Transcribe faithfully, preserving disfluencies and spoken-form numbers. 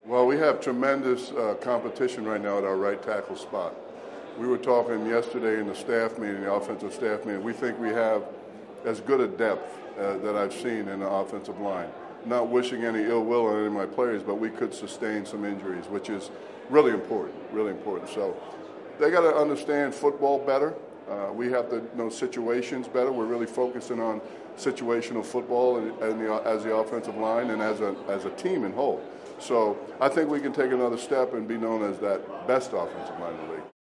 Well, we have tremendous uh, competition right now at our right tackle spot. We were talking yesterday in the staff meeting, the offensive staff meeting. We think we have as good a depth uh, that I've seen in the offensive line. Not wishing any ill will on any of my players, but we could sustain some injuries, which is really important, really important. So they got to understand football better. Uh, we have to know situations better. We're really focusing on situational football and, and the, as the offensive line and as a, as a team in whole. So I think we can take another step and be known as that best offensive line in the league.